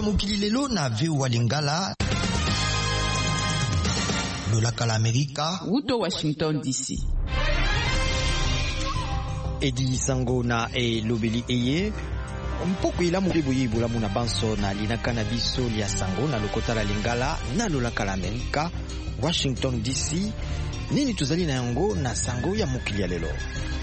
mokili lelo na VOA Lingala. Lolaka la Amerika. Wuto Washington DC. Edi sango na lobeli eye. Mpoko ila mubibu yibula muna banso na linaka na biso lia sango na lokota la Lingala na lolaka la Amerika. Washington DC. Nini tuzali na yango na sango ya mokili ya lelo.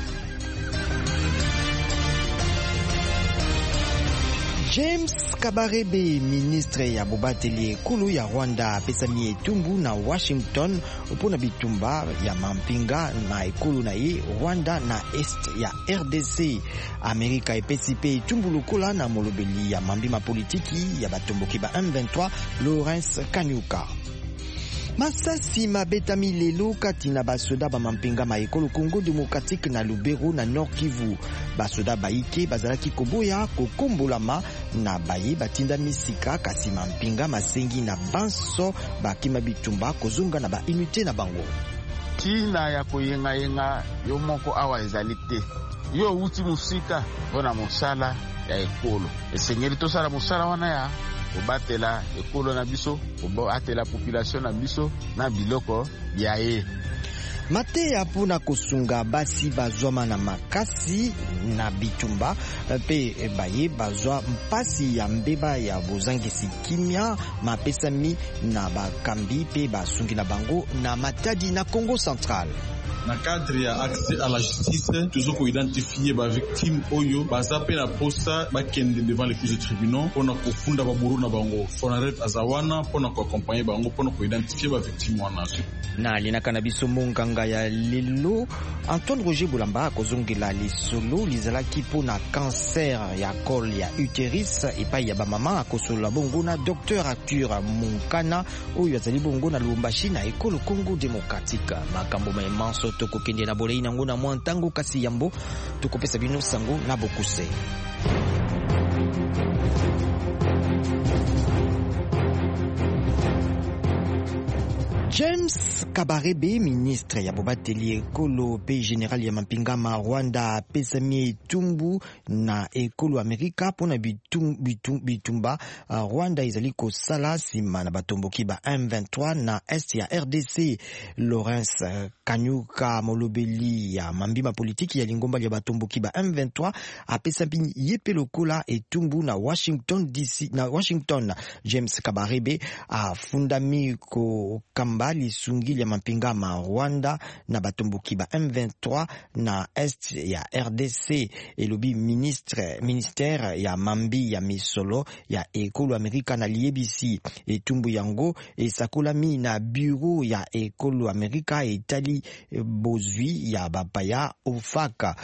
James Kabarebe, ministre ya bobateli ekulu ya Rwanda, apesami etumbu na Washington mpona bitumba ya mampinga na ekulu na ye Rwanda na est ya RDC. Amerika epesi pe etumbu lokola na molobeli ya mambima politiki ya batomboki ba M23 Lawrence Kanyuka. Masasi mabetami lelo kati na basoda ba mampinga ma ekolo Congo Démocratique na Lubero na Nord Kivu. Basoda baike bazalaki koboya kokombolama na baye batinda misika kasi mampinga masengi na banso bakima bitumba kozunga na ba unité na bango. Tina ya koyenga yo moko awa ezali te. Yo uti musika mpona mosala ya ekolo. Esengeli tosala mosala wana ya obatela ekolo na biso, obatela population na biso na biloko ya ye. Mateya puna kosunga basi bazwama na makasi na bitumba pe baye bazwa mpasi ya mbeba ya bozangisi kimia mapesami na bakambi pe basungi na bango na Matadi na Congo Central. Na cadre ya accès à la justice, toujours pour identifier ba victime oyo baza pe na posta bakende devant les juges de tribunaux pona kofunda baburu na bango Fonaret Azawana pona ko accompagner bango pona ko identifier ba victime wana. Na linaka na biso monganga ya lelo Antoine Roger Boulamba kozongela lisolo lizalaki pona cancer ya col ya utérus epai ya ba mama akosola bongo na docteur Arthur Munkana oyo azali bongo na Lubumbashi na ekolo Congo Démocratique. Makambo manso tokokende na bolei nango na mwantango kasi yambo tokopesa bino sango na bokuse. James Kabarebe, ministre ya bobateli ekolo pe general ya mampingama Rwanda, pesami etumbu na ekolo Amerika pona bitumba Rwanda izali kosala sima na batomboki ba M23 na est ya RDC. Lawrence Kanyuka, molobeli ya mambima politiki ya lingomba ya batomboki ba M23, apesami yepe lokola etumbu na Washington DC na Washington. James Kabarebe afundami ko kamba lisungili ya mampingama Rwanda na batomboki ba M23 na est ya RDC. Elobi ministère ya mambi ya misolo ya ekolo Amerika na liebisi etumbu yango esakolami na bureau ya ekolo Amerika etali bozwi ya bapaya ofaka.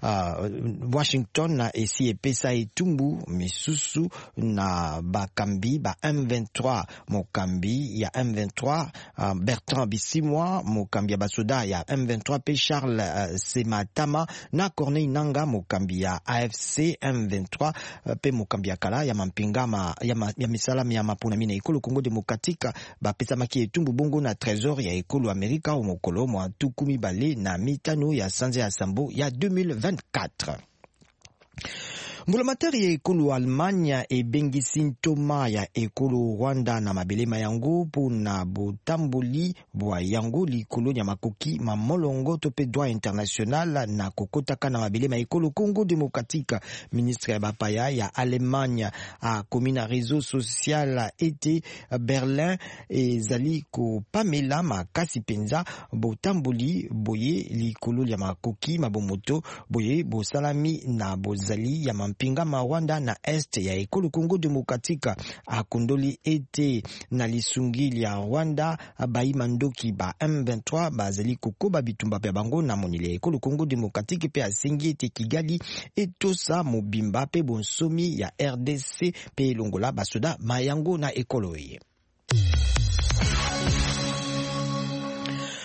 Washington na esi epesa etumbu misusu na bakambi ba M23. Mokambi ya M23 Bertrand Bisimwa, mokambi ya basoda ya M23 pe Charles Sematama na Corneille Nanga, mokambi ya AFC M23 pe mokambi ya kala ya mampingama ya misala ya mapuna mina ekolo Congo Démocratique bapesa maki etumbu bongo na trésor ya ekolo Amerika o mokolo mwa tukumi bale na mitano ya sanze ya sambo ya 2024. Mbulamatari ya ekolo Almanya ebengisi ntoma ya ekolo Rwanda na mabelema yango pona botamboli bwa yango likolo ya makoki mamolongo to pe droit international na kokotaka na mabelema ekolo Congo Démocratique. Ministre ya bapaya ya Allemagne a komina réseau social ete Berlin ezali ko pamela makasi penza botamboli boye likolo ya makoki mabomoto boye bosalami na bozali ya mampingama Rwanda na est ya ekolo Congo Démocratique. Akondoli ete na lisungili ya Rwanda baima ndoki ba M23 bazali kokoba bitumba pe bango na monile ekolo Congo Démocratique pe asengi ete Kigali etosa mobimba pe bonsomi ya RDC pe longola basoda mayango na ekolo ye.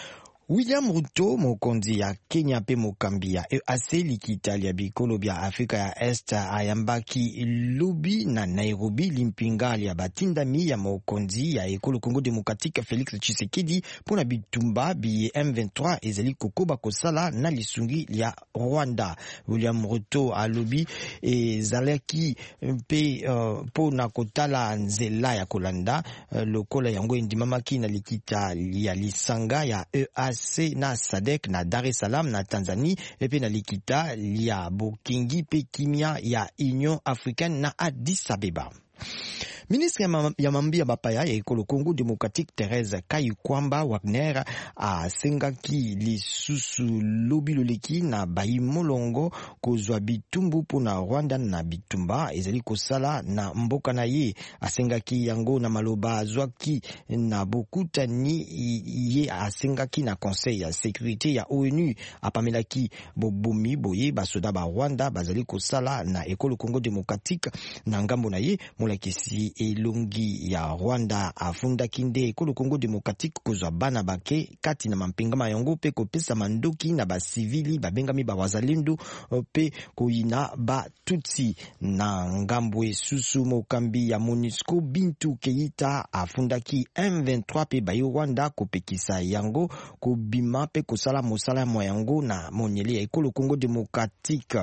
William Ruto mokonzi ya Kenya pe mokambi ya EAC likitali ya bikolo bya Afrika ya Est ayambaki lobi na Nairobi limpingali ya batindami ya mokonzi ya ekolo Congo Democratique Félix Tshisekedi pona bitumba bi M23 ezali kokoba kosala na lisungi ya Rwanda. William Ruto alobi ezalaki pe pona kotala nzela ya kolanda lokola yango endimamaki na likita ya lisanga ya EAC na SADC na Dar es Salaam na Tanzania epe na likita ya Bokingi pe kimia ya Union Africaine na Addis Abeba. Ministre ya mambi ya bapaya ya ekolo Congo Democratique Thérèse Kayikwamba Wagner asengaki lisusu lobi loleki na bayi molongo kozwa bitumbu pona Rwanda na bitumba ezali kosala na mboka na ye. Asengaki yango na maloba azwaki na bokutani ye asengaki na Conseil ya Sécurité ya ONU apamelaki bobomi boye basoda ba Rwanda bazali kosala na ekolo Congo Democratique na ngambo na ye molakisi elongi ya Rwanda afundaki nde ekolo Congo Democratique kozwa bana bake kati na mampingama yango pe kopesa mandoki na basivili babengami ba wazalendo pe koyina ba tutsi na ngambo esusu mokambi ya MONUSCO Bintu Keita afundaki M23 pe bayo Rwanda kopekisa yango kobima pe kosala mosala mo yango na monyele ya ekolo Congo Democratique.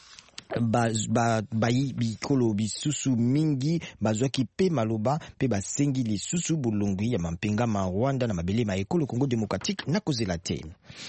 Bayi bikolo bisusu mingi bazwaki pe maloba pe basengi lisusu bulungi ya mampenga ma Rwanda na mabele ma ekolo Congo Democratique na kozela te.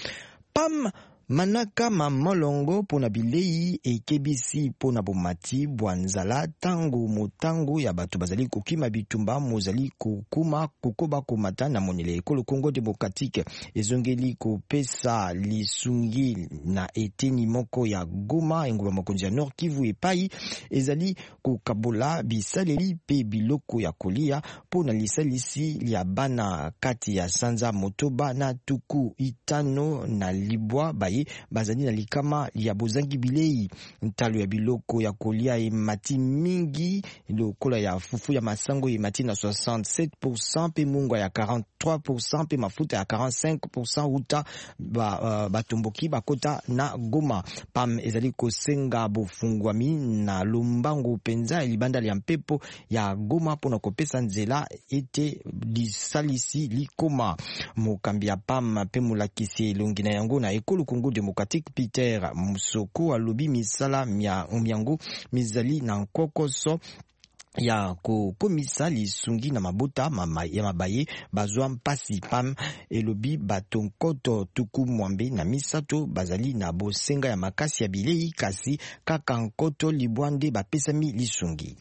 Pam manaka mamolongo pona bilei ekebisi pona bomati bwanzala tango motango ya bato bazali kokima bitumba mozali kokuma kokoba komata na monele ekolo Congo Democratique ezongeli kopesa lisungi na eteni moko ya Goma engumba mokonzi ya Nord Kivu epai ezali kokabola bisaleli pe biloko ya kolia pona lisalisi ya bana kati ya Sanza Motoba na Tuku Itano na Libwa baye bazali na likama ya bozangi bilei ntalo ya biloko ya kolia emati mingi lokola ya fufu ya masango emati na 67% pe mungwa ya 43% pe mafuta ya 45% uta batomboki bakota na Goma. Pam ezali kosenga bofungwami na lombango penza libanda ya mpepo ya Goma pona kopesa nzela ete lisalisi likoma mokambi ya Pam pe mulakisi elongi na yango na ekolo Congo Democratique Peter Musoko alobi misala miango mizali na nkokoso ya kokomisa lisungi na mabota ya mabaye bazwa mpasi. Pam elobi batonkoto tuku mwambe na misato bazali na bosenga ya makasi ya bilei kasi kaka nkoto libwande bapesami lisungi.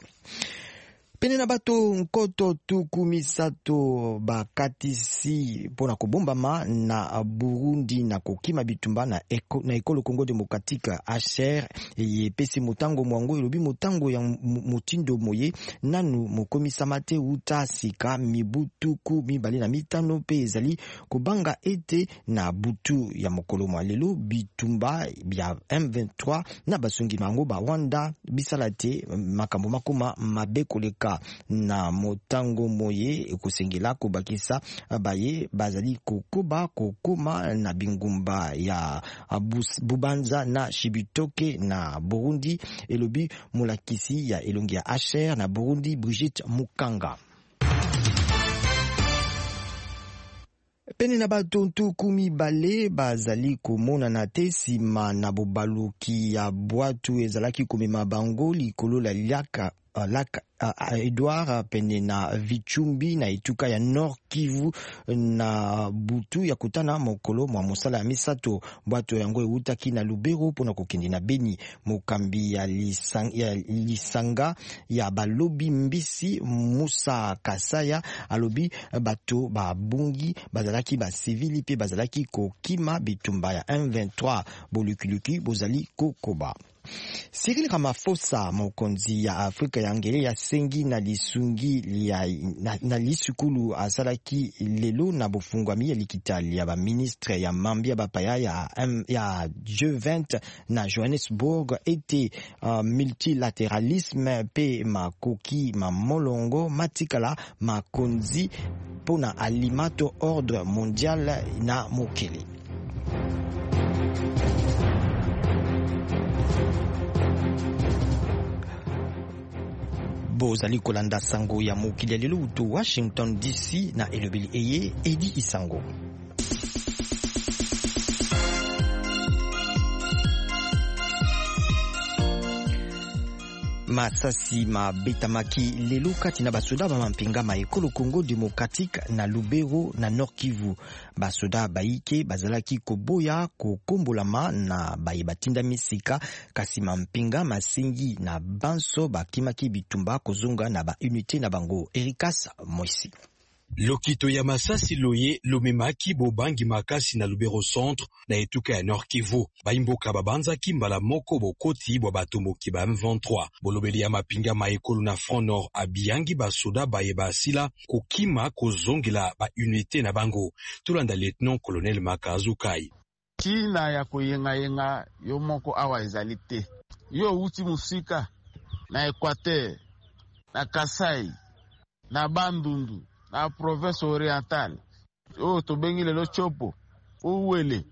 Pene na bato nkoto tuku misato bakatisi pona kobombama na Burundi na kokima bitumba na ekolo Congo Democratique HR yepesi motango mwango elobi motango ya mutindo moye nanu mokomisa mate uta sika mibutuku mibale na mitano pe ezali kobanga ete na butu ya mokolo mwalelo bitumba bya M23 na basungi mango ba Rwanda bisalate makambo makoma mabekoleka na motango moye kusengela kubakisa baye bazali kokoba kokoma na bingumba ya Bubanza na Shibitoke na Burundi elobi mulakisi ya elongi ya HR na Burundi Brigitte Mukanga. Pene na bato ntuku mibale bazali komona na te sima na bobaluki ya bwatu ezalaki komema bango likolo la liaka Edouard pene na Vichumbi na etuka ya Nord Kivu na butu ya kutana mokolo mwa mosala ya misato bwato yango eutaki na Lubero pona kokende na Beni. Mokambi ya lisanga ya balobi mbisi Musa Kasaya alobi bato babungi bazalaki ba civili pe bazalaki kokima bitumba ya M23 bolukiluki bozali kokoba. Cyril Ramaphosa mokonzi ya Afrika ya ngele ya sengi na lisungi na lisukulu asalaki lelo na bofungwami ya likitali ya ba ministre ya mambia bapaya ya G20 na Johannesburg ete multilateralisme pe makoki mamolongo matikala makonzi pona alimato ordre mondial na mokili. Bozali kolanda sango ya mokili lelo utu Washington DC na elobeli eye Edi Isango. Masasi mabetamaki lelo kati na basoda ba mampinga ma ekolo Congo Démocratique na Lubero na Nord Kivu. Basoda baike bazalaki koboya kokombolama na bayebatinda misika kasi mampinga masengi na banso bakimaki bitumba kozonga na ba unité na bango. Erikas Moisi. Lokito ya Masasi loye lomemaki bobangi makasi na Lubero Centre na etuka ya Nord Kivu. Baimboka babanza kimbala moko bokoti bwa batomoki ba M23. Bolobeli ya mapinga maekolo na Front Nord abiyangi basoda baye basila kokima kozongela ba unité na bango. Tulanda Lieutenant Colonel Makazu Kai. China ya koyenga yo moko awa ezali te. Yo uti musika na Equateur, na Kasai, na Bandundu, na province orientale, tobengi lelo Chopo, Uwele,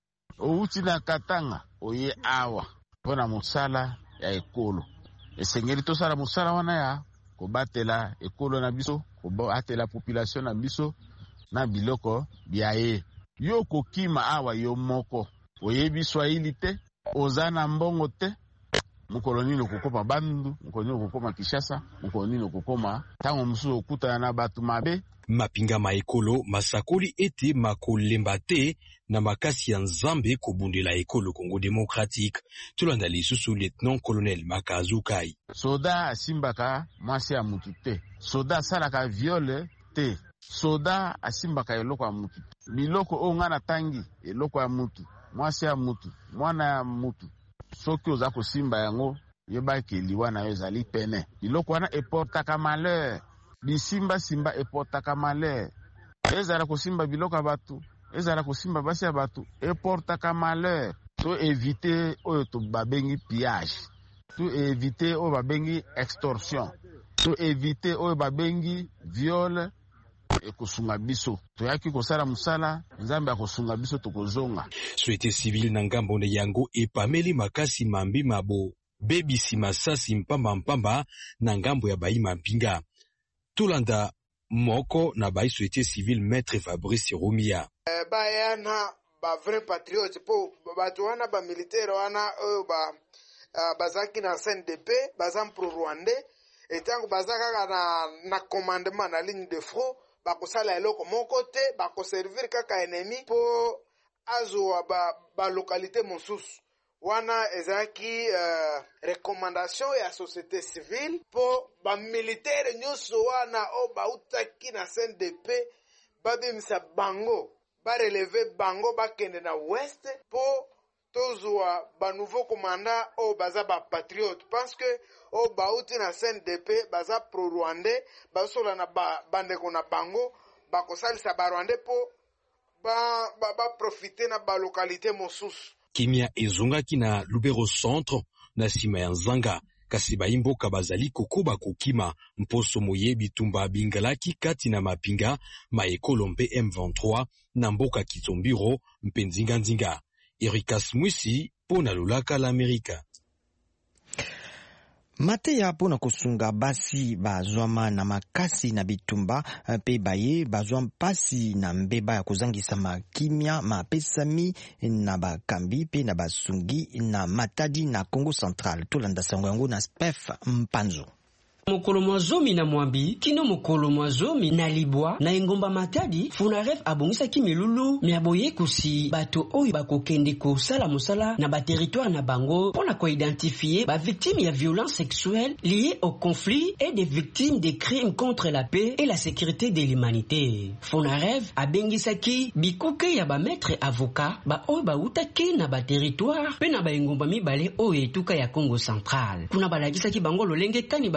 outi na Katanga, oye awa, pona musala ya ekolo. Esengeli tosala musala wana ya kobatela ekolo na biso, kobatela population na biso, na biloko biaye. Yo kokima awa yo moko, oyebi Swahili te, ozana mbongo te, mukoloni okukoma Bandundu, mukoloni okukoma Kishasa, mukoloni okukoma tango musu okuta na batu mabe. Mapinga maekolo masakoli ete makolemba te na makasi ya Nzambe kobundela ekolo Congo Démocratique. Tulanda lisusu Lieutenant Colonel Makazu Kai. Soda asimbaka mwasi ya mutu te. Soda salaka viole te. Soda asimbaka eloko ya mutu. Biloko ongana tangi eloko ya mutu, mwasi ya mutu, mwana ya mutu. Soki oza kosimba yango yebaki liwa na yo ezali pene. Biloko wana eportaka malheur. Bisimba simba eportaka malheur. Ezala kosimba biloko ya batu, ezala kosimba basi ya batu, eportaka malheur. To éviter oyo to babengi pillage. To éviter oyo babengi extorsion. To éviter oyo babengi viol. Ekosunga biso toyaki kosala musala Nzambe akosunga biso tokozonga. Société civile na ngambo ne yango epameli makasi mambi mabo bebisi masasi mpamba na ngambo ya bayi mampinga. Tulanda moko na bayi société civile Maître Fabrice Rumia. Bayana ba vrai patriote po batu wana ba militaire wana bazaki na CNDP bazam pro Rwandais etango bazaka na commandement na ligne de front. Bakosala eloko moko te bakoservir kaka ennemi po azwa ba localité mosusu wana ezaki recommandation ya société civile po ba militaire nyonso wana o bautaki na CNDP babimisa bango ba relever bango bakende na ouest po tozwa ba nouveau commandant o baza ba patriote parce que o bauti na CNDP baza pro Rwandais basola na bandeko na bango bakosalisa ba Rwandais po ba profiter na ba localité mosusu. Kimia ezongaki na Lubero Centre na sima ya Nzanga kasi baimboka bazali kokoba kokima mposo moyebi tumba bingalaki kati na mapinga maekolo mpe M23 na mboka Kitombiro mpe Nzinga. Erikas Mwisi pona lulaka la Amerika. Mateya pona kosunga basi bazwama na makasi na bitumba pe baye bazwa mpasi na mbeba ya kozangisa makimia mapesami na bakambi pe na basungi na Matadi na Congo Central. Tolanda sango yango na SPEF Mpanzo. Mokolo mwazomi na mwambi, kino mokolo mwazomi na libwa, na engomba Matadi, Fonaref abongisa kimilulu, miaboye kusi bato oyo bakokende kosala musala na ba territoire na bango, pona ko identifier ba victimes ya violence sexuelle liées au conflit et des victimes des crimes contre la paix et la sécurité de l'humanité. Fonaref abengisa ki bikuke ya ba maître avocat, ba oyo ba utaki na ba territoire, pe na ba engomba mibale oyo etuka ya Congo Central. Kuna balagisa ki bango lolenge kani bakosala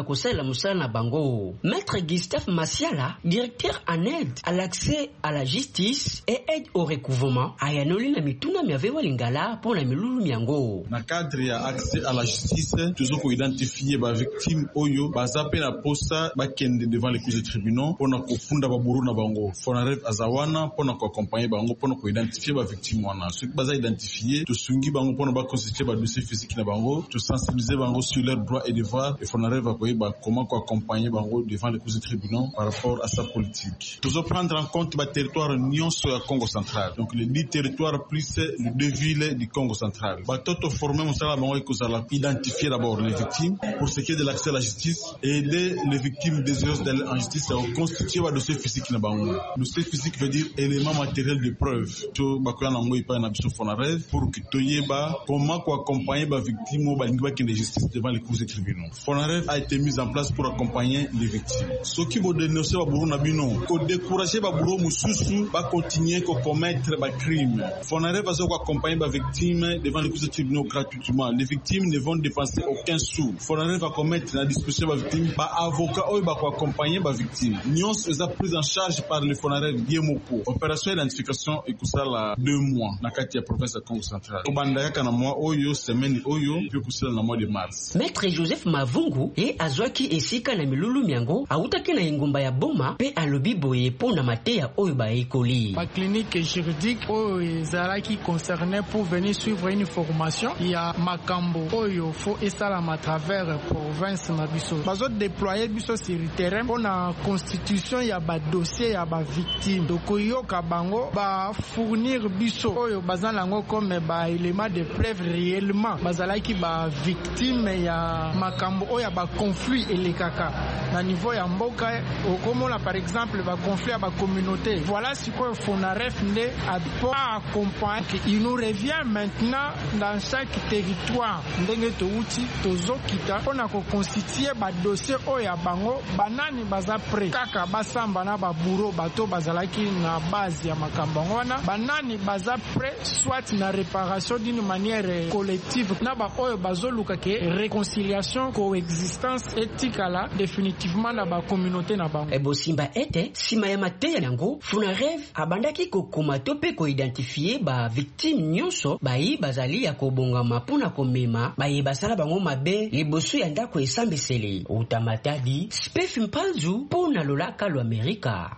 kosala musala na bango. Maître Gustave Masiala, directeur en aide à l'accès à la justice et aide au recouvrement, ayanoli na mituna miavewa lingala pour na milulu miango. Na cadre ya accès à la justice, tozoko identifier ba victime oyo bazape na posa bakende devant les cours de tribunaux pour na kofunda baburu na bango. Fonarev azawana pour na ko accompagner bango pour na ko identifier ba victime wana. Ce qui baza identifier to sungi bango pour na ba constituer ba dossier physique na bango, to sensibiliser bango sur leurs droits et devoirs et Fonarev va koyeba comment ko accompagner bango devant les cours de tribunaux par rapport à sa politique. Tozo prendre en compte ba territoire nyonso ya Congo central. Donc les 10 territoires plus les 2 villes du Congo central. Ba toto former mosala bango ko sala identifier d'abord les victimes pour ce qui est de l'accès à la justice et aider les victimes désireuses d'aller en justice à constituer un dossier physique na bango. Dossier physique veut dire élément matériel de preuve. To bakoya nango ipa na biso Fonarev pour que toyeba comment ko accompagner ba victime ou ba lingba qui de justice devant les cours de tribunaux. Fonarev a été mis en place pour accompagner les victimes. Ce qui veut dénoncer ba buru na bino, ko décourager ba buru mususu ba continuer ko commettre ba crime. Fonarev va ko accompagner ba victime devant les cours de tribunaux gratuitement. Les victimes ne vont dépenser aucun sou. Fonarev va commettre la disposition ba victime ba avocat ou ba ko accompagner ba victime. Nyons est prise en charge par le Fonarev Yemoko. Opération identification et kusala 2 mois na kati ya province ya Congo central. Obanda yaka na mois oyo semaine oyo puis kusala na mois de mars. Maître Joseph Mavungu et azwaki esika na milulu miango autaki na ingumba ya boma pe alobi boye pona mateya oyo ba ekoli. La clinique juridique oyo ezalaki concerné pour venir suivre une formation ya makambo oyo fo esalama à travers province na biso. Bazo déployer biso sur le terrain pona constitution ya ba dossier ya ba victime. Tokoyoka bango ba fournir biso oyo bazalango comme ba élément de preuve réellement bazalaki ba victime ya makambo oyo ba conflit elekaka na niveau ya mboka okomona par exemple ba conflit ya ba communauté. Voilà ce que Fonarev ne a pas accompagné. Il nous revient maintenant dans chaque territoire ndenge touti tozokita pona ko constituer ba dossier oyo ya bango banani baza prêt kaka basamba na ba bureau bato bazalaki na base ya makambo wana banani baza prêt soit na réparation d'une manière collective na ba oyo bazoluka ke réconciliation coexistence etikala définitivement na ba communauté na bango. Ebosimba ete sima ya mateya yango Fonarev abandaki kokoma to pe ko identifier ba victime nyonso bayi bazali ya kobongama pona komema bayi basala bango mabe liboso ya ndako esambesele utamatadi Spef Mpanzu pona lolaka lo Amerika.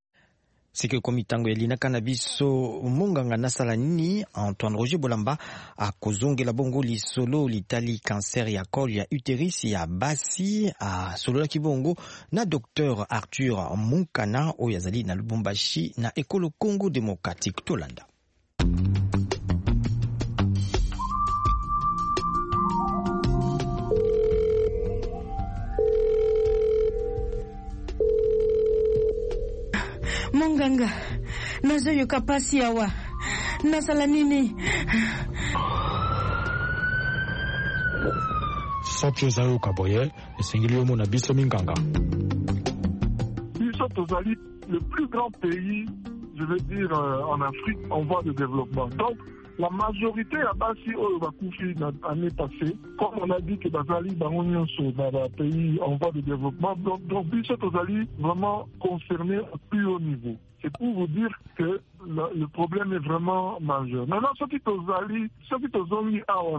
Sike komitango elinaka na biso munganga nasala nini Antoine Roger Bolamba akozongela bongo lisolo litali cancer ya col ya uterus ya basi a solola kibongo na Dr Arthur Munkana oyo azali na Lubumbashi na Ekolo Congo Democratique tolanda. Monganga, nazoyoka pasi awa. Nasala nini? Soki ozayoka boye, esengeli omona biso minganga. Biso tozali le plus grand pays, je veux dire, en Afrique, en voie de développement. Donc, la majorité à Bassi Bakufi l'année passée, comme on a dit que Bazali Baronion sont dans un pays en voie de développement, donc Bichot Ozali vraiment concerné au plus haut niveau. C'est pour vous dire que le problème est vraiment majeur. Maintenant, ce qui Ozali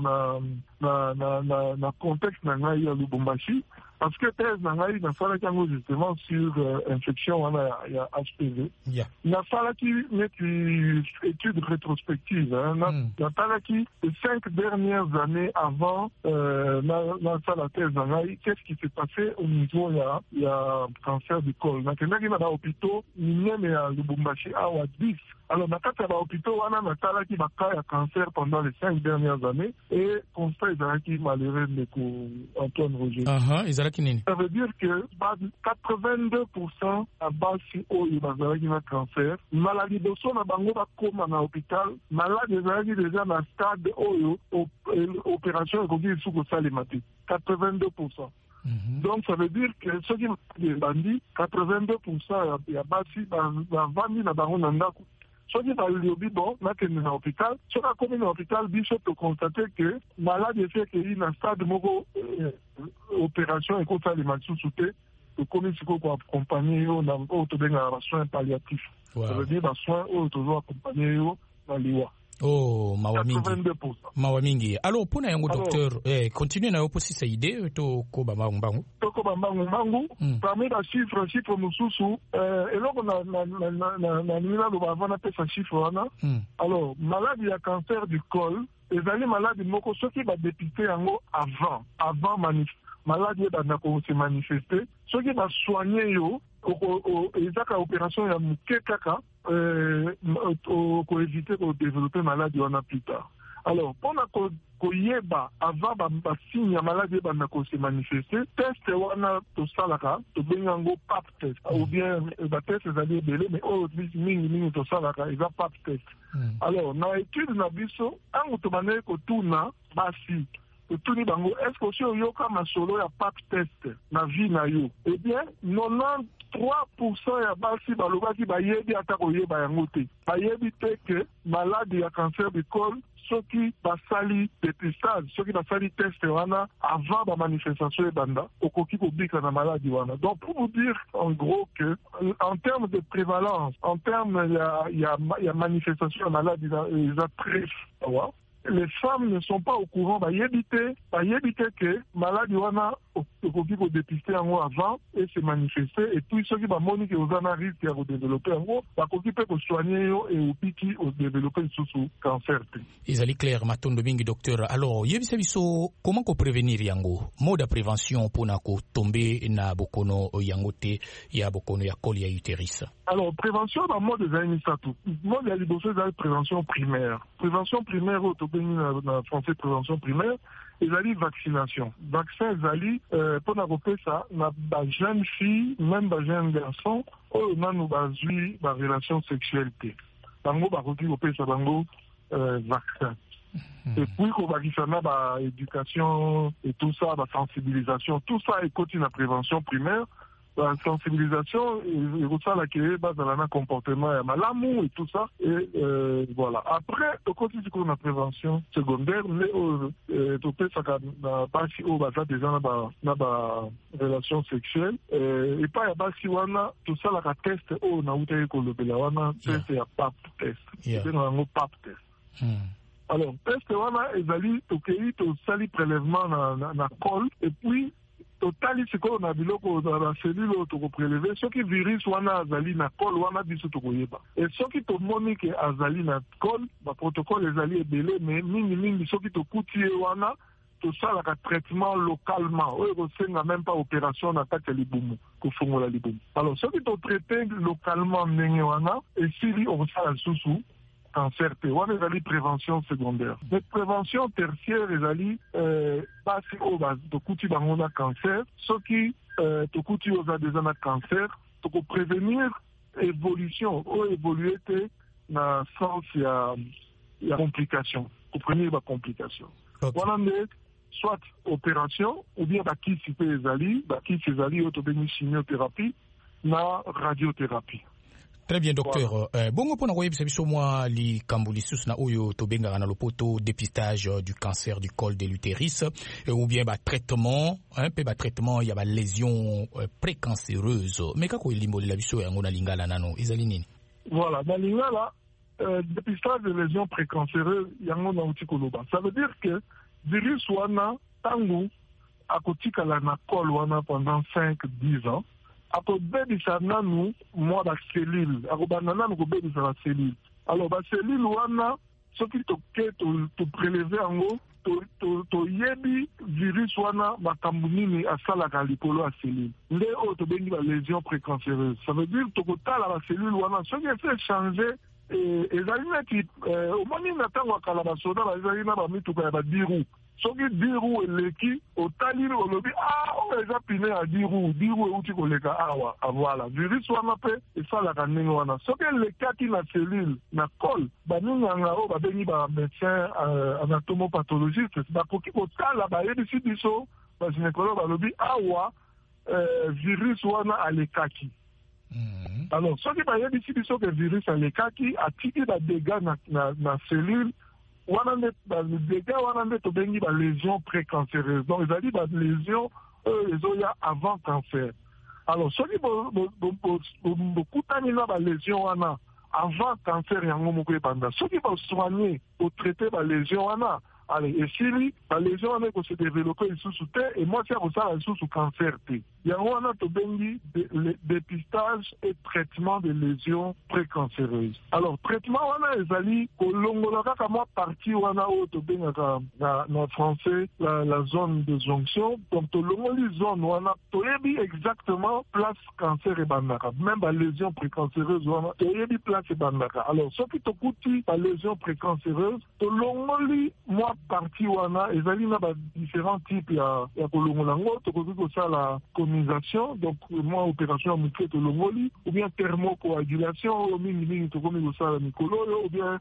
a contexte dans Lubumbashi, parce que thèse nangai na sala kango justement sur infection il y a HPV. Na sala qui met une étude rétrospective na sala qui les 5 dernières années avant na sala thèse nangai qu'est-ce qui s'est passé au niveau il y a cancer du col. Na kenaki na hôpitaux même à Lubumbashi à 10. Alors, dans le hôpital, on a un cas de cancer pendant les 5 dernières années et constat est malheureux de Antoine Roger. Ça veut dire que 82% à base de cancer, maladie de son abango comme à l'hôpital, malade déjà dans le stade opération et sous salématique. 82%. Donc, ça veut dire que ceux qui ont bandits, 82% à base de 20 000 à soki balobi bon nakende na hôpital soki akomi na hôpital biso tokonstate ke malade efekei na stade moko opération ekosalema lisusu te tokomi sikoyo koakompagne yo na oyo tobengaka basoin palliatif ça veut dire basoin oyo tozoakompagne yo na liwa. Oh, mawa mingi. Alors, pour yango docteur, continue na yopo si sa idée to ko ba mbangu. To ko ba mbangu, parmi la chiffre mususu, eloko na nina lo ba vana pesa chiffre wana. Alors, maladie à cancer du col, ezali maladie moko soki ba dépister yango avant maladie ba na ko se manifester, soki ba soigner yo ezaka opération ya muke kaka pour éviter de développer maladie on a plus tard. Alors, pendant koyeba avant ba signe ya maladie ba na ko se manifester, test wana to salaka to bengango pap test ou bien ba test ezali belé mais mingi to salaka eza pap test. Alors, na étude na biso ango to bane ko tuna basi tuni bango est-ce que si yoka masolo ya pap test na vie na yo eh bien 93% ya basi balobaki bayebi ata koyeba yango te bayebi te ke maladie ya cancer du col soki basali dépistage soki basali test wana avant ba manifestation ebanda okoki kobika na maladie wana. Donc pour vous dire en gros que en termes de prévalence en termes ya manifestation ya maladie eza très fort. Les femmes ne sont pas au courant, bah éviter que maladie wana okoki ko dépister yango avant et se manifester et puis ceux qui va moni que ozana risque ya ko développer yango ba koki pe ko soigner yo et opiki o développer sous cancer. Izali clair matondo mingi docteur. Alors yebisa biso comment ko prévenir yango mode de prévention pour na ko tomber na bokono yango te ya bokono ya col ya utérus. Alors prévention dans mode des amis ça tout. Mode ya liboso de prévention primaire au na français prévention primaire ezali vaccination. Vaccin ezali pour na kope ça na ba jeune fille même ba jeune garçon oyo nanu bazwi ba relation sexuelle te. Bango ba koki kope ça bango vaccin. Et puis ko bakisa na ba éducation et tout ça ba sensibilisation tout ça est côté na prévention primaire. La sensibilisation et ça la qui est base dans le comportement et l'amour et tout ça et voilà après au côté de la prévention secondaire mais tout ça na basi au basa déjà na ba relation sexuelle et pas ya basi wana tout ça la test au na uta ko lobela wana test ya pap test c'est un pap test. Alors test wana ezali to kei to sali prélèvement na col et puis totali siko na biloko na cellule to ko prélever soki virus wana azali na col wana biso to koyeba et soki to moni ke azali na col ba protocole ezali ebele mais mingi soki to kutie wana to sala ka traitement localement o ko senga même pas opération na kati libumu ko fongola libumu. Alors soki to traiter localement ndenge wana et sili on sala susu cancer te wana ezali prévention secondaire. Mais prévention tertiaire ezali basi o ba tokuti bango na cancer soki tokuti oza déjà na cancer toko prévenir évolution o évoluer te na sens ya complication ko prévenir ba complication. Wana nde soit opération ou bien ba kisi pe ezali o to beni chimiothérapie na radiothérapie. Très bien docteur. Bongo pona koyebisa biso mwa li kambuli sus na oyo tobengaka na lopoto dépistage du cancer du col de l'utérus ou bien ba traitement ya ba lésion précancéreuse mais kako elimbolela biso yango na lingala nano ezali nini? Voilà, na lingala dépistage de lésion précancéreuse yango na uti koloba. Ça veut dire que virus wana tangu akotikala na col wana pendant 5-10 ans akobebisa nanu mwa ba cellule akobanda nanu kobebisa ba cellule. Alors ba cellule wana soki toke to prélever yango to yebi virus wana makambo nini asalaka likolo ya cellule nde oyo tobengi ba lésion précancéreuse. Ça veut dire tokotala ba cellule wana soki efe changer ezali neti omoni na ntango ya kala basoda bazali na bamituka ya badiru soki diru eleki otali olobi oyo eza pine ya diru euti koleka awa voilà virus wana mpe esalaka ndenge wana soki elekaki na cellule na col baninganga oyo babengi bamédecin anatomopathologiste bakoki kotala bayebisi biso bagynécologue balobi awa virus wana alekaki Alors soki bayebisi biso ke virus alekaki atiki badega na cellule wana badega wana nde tobengi balésion précancéreuse. Donc ezali balésion ezoya avant cancer. Alors soki bokutani na balésion wana avant cancer yango moko ebanda, soki bosoigner botraite balésion wana, allez, et si la lésion on est se développer sous et moi c'est pour ça sous cancer. Il y a un autre dépistage et traitement de lésions précancéreuses. Alors traitement on a ezali kolongolaka kama partie on a auto benga na français la zone de jonction. Donc to longoli zone on a toyebi exactement place cancer et bandaka. Même la lésion précancéreuse on a toyebi place et bandaka. Alors ce qui to kuti la lésion précancéreuse to longoli moi partie wana ezali na ba différents types ya kolongolango to ko ça la colonisation, donc moi opération muke to longoli ou bien thermocoagulation au minimum to ko ça la mikolo ou bien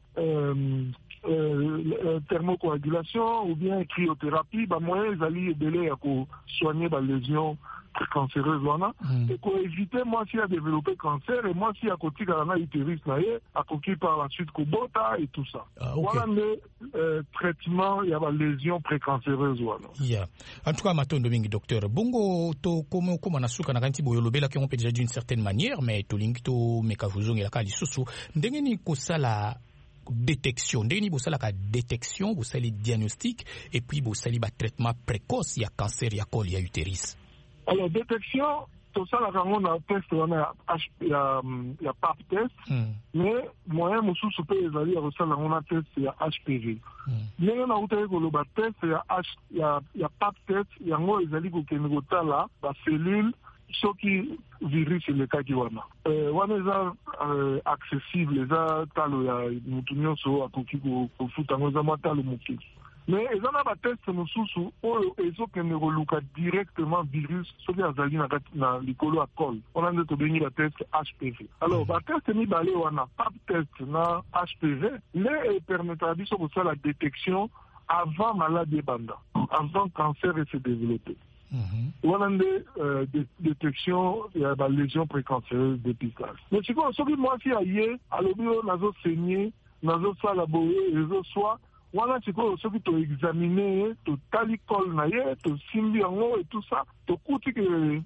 thermocoagulation ou bien cryothérapie ba moyen ezali ebele ya ko soigner ba lésion cancéreuse wana et pour éviter moi si a développé cancer et moi si a côté na utérus na ye a côté par la suite kobota et tout ça. Voilà le traitement il y a la lésion précancéreuse wana. Yeah. En tout cas matondo mingi docteur bongo to comme na suka na kanti boyolobela ki on peut déjà d'une certaine manière mais to lingi to mekavuzongi la kali susu ndenge ni ko sala détection ndenge ni bosala ka détection bosali diagnostic et puis bosali ba traitement précoce ya cancer ya col ya utérus. Alors, détection, tout ça, là, on a un test, on a PAP test, mais moyen, monsieur, super, ils allaient à on a test, il y a HPV. Mais on a un test, il y a PAP test, il y a un ils allaient à là, la cellule, ce qui virus, c'est le cas qui wana. On est accessible, les a, talo, il y a une opinion sur à côté au foot, on a un talo, mouki. Mais ils ont un test nous sous ils ont que directement virus sur les azali na likolo à col. On a de bénir le test HPV. Alors le test ni balé on a pas de test na HPV, mais permettra de faire la détection avant maladie banda, avant cancer et se développer. On a des détections, il y a la lésion précancéreuse dépistage. Mais c'est quoi, ce qui moi si ailleurs, à l'objet nazo saigner, nazo salaboyer, nazo soit voilà, c'est quoi, ce qui t'a examiné, t'a talicol naïe, t'a simbi en haut et tout ça, t'a coûté que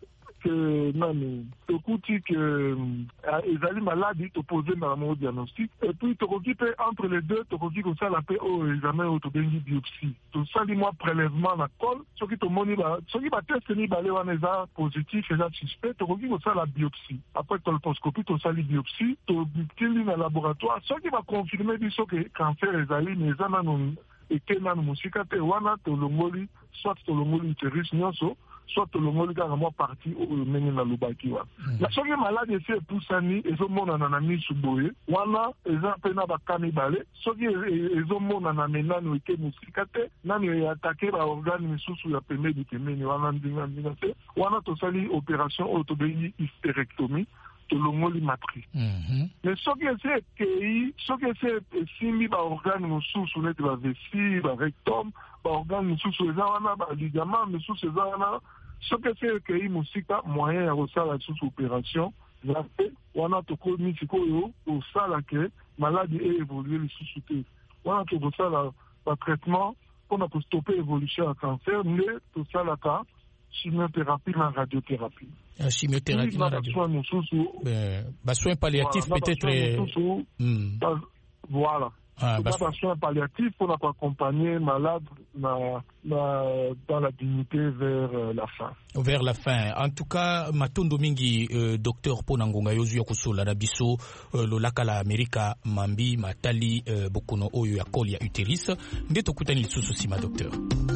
ils allaient malades, te poser dans le diagnostic, et puis te occuper entre les deux, te occuper comme ça la paix au examen au biopsie. Tout ça, dis-moi, prélèvement la colle, ce qui te montre, ce qui va tester ni balé on est positif et là suspect, te occuper comme ça la biopsie. Après colposcopie, tout ça la biopsie, te butin dans le laboratoire, ce qui va confirmer du que cancer est allé, mais ça n'a non, et que n'a non musika te wana te longoli, soit te longoli utérus nyonso, soit le monde qui a parti au mener na lubaki wa. La soki malade c'est poussani et zo mona na mi suboye. Wana eza pena ba kanibale. Soki ezo mona na menano ite musikate, nani attaquer ba organe misusu ya pembe di pembe wana ndinga te. Wana to sali opération autobéi hystérectomie. To longoli matrice. Mais ce que simbi ba organe mususu net ba vessie, ba rectum, ba organe mususu eza wana ba ligament mususu eza wana. Ce que c'est que musika moyen ya kosala sous opération, on a to connu sikoyo au sala que maladie est évolué le sous-souté. On a to kosala le traitement on a pour stopper l'évolution à cancer, mais tout ça la cas chimiothérapie la radiothérapie. Chimiothérapie la radiothérapie. Soins palliatifs peut-être. Voilà. Des soins palliatifs pour accompagner malade dans la dignité vers la fin. Vers la fin. En tout cas, matondo mingi docteur Ponangonga yozu ya kusola na biso lolaka la Amerika mambi matali bokono oyo ya col ya utérus ndeto kutani lisusu sima docteur.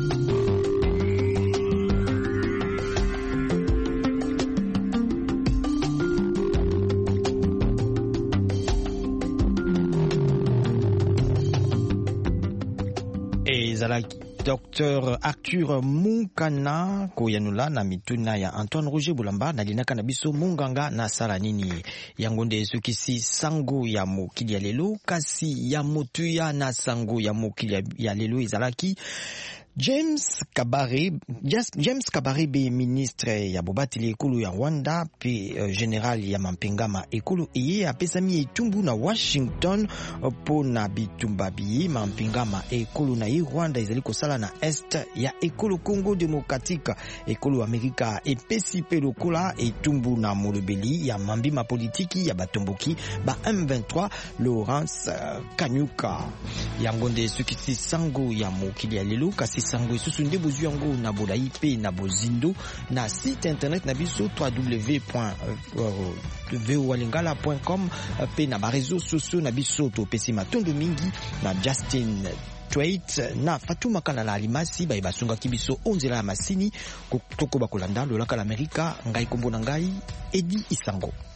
Dr Arthur Munkana koyanula na mituna ya Antoine Roger Bulamba na linaka na biso munganga na sala nini yango nde sukisi sango ya mokili ya lelo kasi ya motuya na sango ya mokili ya lelo ezalaki James Kabarebe ministre ya bobateli ekolo ya Rwanda pe general ya Mampingama ekolo iye apesami etumbu na Washington po na bitumba biye Mampingama ekolo na Rwanda ezali kosala na est ya ekolo Congo Démocratique. Ekolo Amerika epesi pe lokola etumbu na molobeli ya mambima politiki ya batomboki ba M23 Lawrence Kanyuka. Yango nde sukisi sango ya mokili ya lelo kasi sango isusu nde bozwi yango na bolai pe na bozindo na site internet na biso www.voalingala.com pe na barezo sociaux na biso topesi matondo mingi na Justin Twait na Fatuma Kana na Alimasi basunga kibiso onzela ya masini toko bakolanda lolaka la Amerika ngai kombo na ngai Edi Isango.